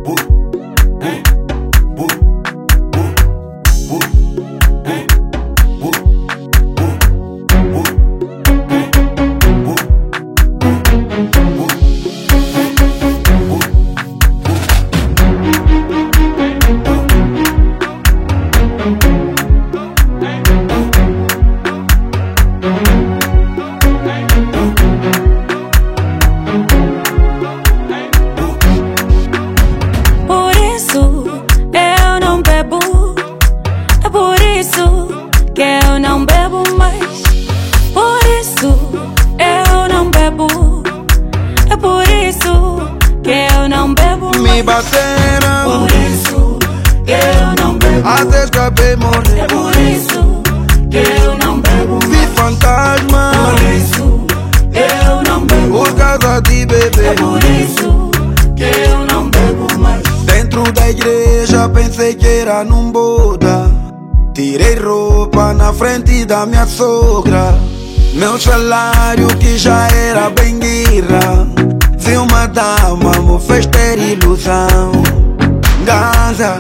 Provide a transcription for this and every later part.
Me bateram, por isso que eu não bebo. até escapei morrer. É por isso que eu não bebo. Vi fantasma, Por isso eu não bebo. por causa de É beber. por isso que eu não bebo mais. Dentro da igreja pensei que era num Buda. Tirei roupa na frente da minha sogra. Meu salário que já era bem guirra. Vi uma dama, me fez ter ilusão. Ganza,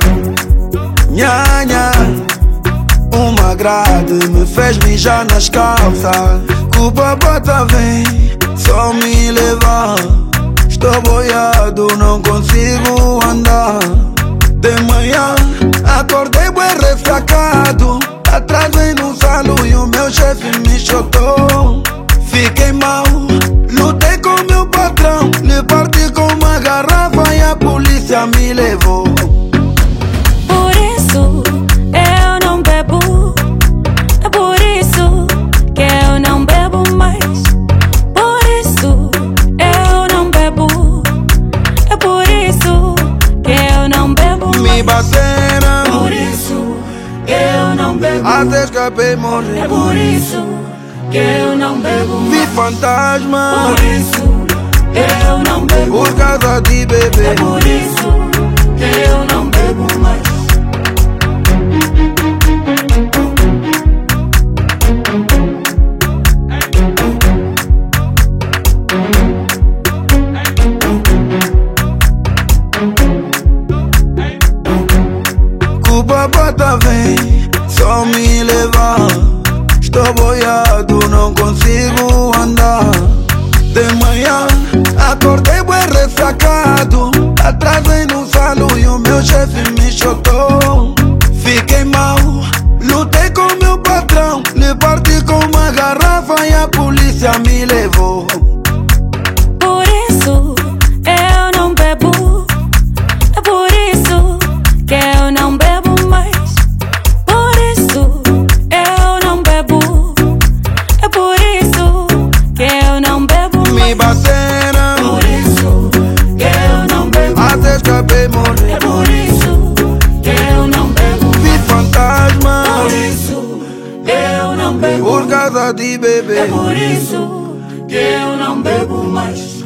nhanha, uma grade me fez mijar nas calças. Culpa bota vem, só me levar. Estou boiado, não consigo andar. De manhã, acordei bem ressacado. Atrasei no salão e o meu chefe me chotou. Fiquei mal, lutei com meu patrão. Lhe parti com uma garrafa e a polícia me levou. Por isso eu não bebo. É por isso que eu não bebo mais. Por isso eu não bebo. É por isso que eu não bebo Me mais. bateram, Por isso eu não bebo. até escapei morrer. É por isso que eu não bebo. Vi fantasma, Por isso eu não bebo. por causa de É beber. por isso que eu não bebo mais. Culpa bota vem, só me levar. Estou boiado, não consigo andar. De manhã, acordei bem ressacado. Atrasei no salão e o meu chefe me chotou. Fiquei mal, lutei com meu patrão. Lhe parti com uma garrafa e a polícia me levou. Por isso eu não bebo. É por isso que eu não bebo mais. Por isso eu não bebo. É por isso que eu não bebo Me mais. bateram, Por isso que eu não bebo. até escapei É morrer. por isso que eu não bebo. Vi fantasma, Por isso eu não bebo. por causa de É beber. por isso que eu não bebo mais.